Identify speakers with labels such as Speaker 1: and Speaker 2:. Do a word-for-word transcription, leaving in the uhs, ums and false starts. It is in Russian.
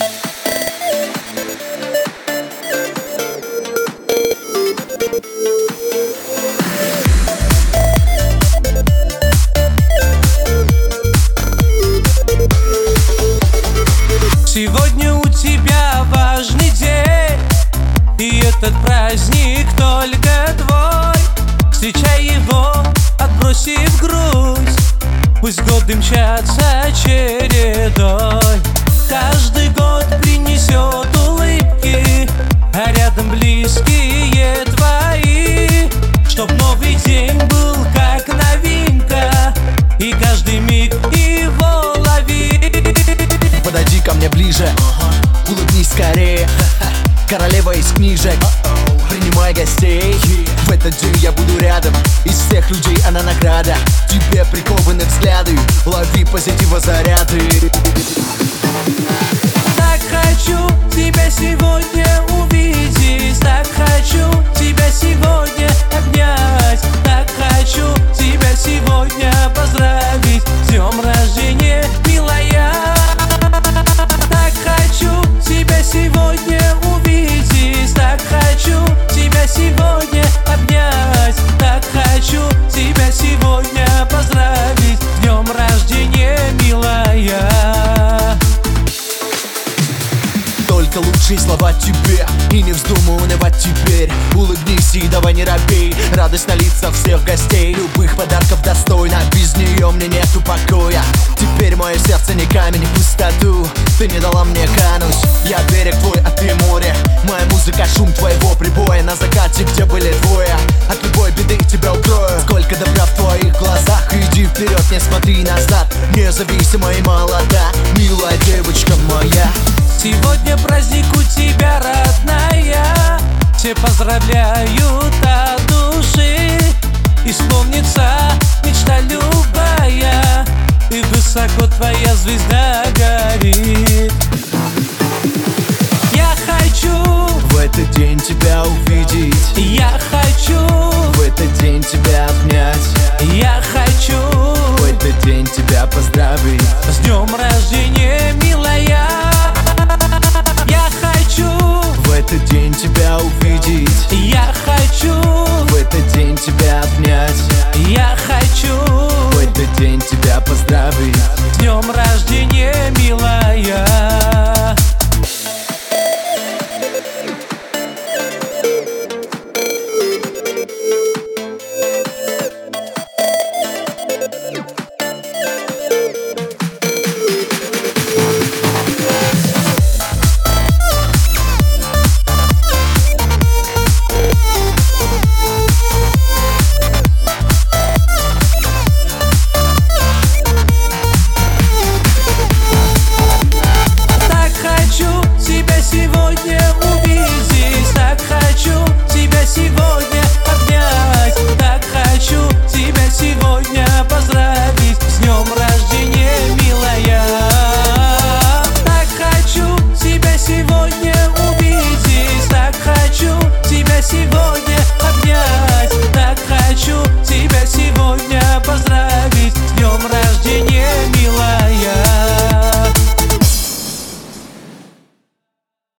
Speaker 1: Сегодня у тебя важный день, и этот праздник только твой. Встречай его, отбросив грусть, пусть годы мчатся чередой. Каждый год принесет улыбки, а рядом близкие твои. Чтоб новый день был как новинка, и каждый миг его лови.
Speaker 2: Подойди ко мне ближе, улыбнись скорее, королева из книжек, принимай гостей. В этот день я буду рядом, из всех людей она награда. Тебе прикованы взгляды, лови позитива заряды.
Speaker 1: Так хочу тебя сегодня увидеть, так хочу тебя сегодня обнять, так хочу тебя сегодня поздравить с днем рождения, милая. Так хочу тебя сегодня увидеть, так хочу тебя сегодня обнять, так хочу тебя сегодня поздравить с днем рождения, милая.
Speaker 2: Только лучшие слова тебе, и не вздумай унывать теперь. Улыбнись и давай не робей, радость на лицах всех гостей. Любых подарков достойна, без нее мне нету покоя. Теперь мое сердце не камень, пустоту ты не дала мне кануть. Я берег твой, а ты море, моя музыка шум твоего прибоя. На закате, где были двое, от любой беды тебя укрою. Сколько добра в твоих глазах, иди вперед, не смотри назад. Независимая и молода, милая девочка моя.
Speaker 1: Сегодня праздник у тебя, родная, все поздравляют от души. Исполнится мечта любая, и высоко твоя звезда горит. Я хочу
Speaker 2: в этот день тебя увидеть,
Speaker 1: я хочу
Speaker 2: в этот день тебя обнять,
Speaker 1: я хочу
Speaker 2: в этот день тебя поздравить
Speaker 1: с днем рождения, милая. Я хочу
Speaker 2: в этот день тебя увидеть,
Speaker 1: я хочу
Speaker 2: в этот день тебя обнять,
Speaker 1: я хочу
Speaker 2: в этот день тебя поздравить
Speaker 1: с днем рождения, милая. Сегодня увидеть, так хочу тебя сегодня обнять, так хочу тебя сегодня поздравить с днем рождения, милая. Так хочу тебя сегодня увидеть, так хочу тебя сегодня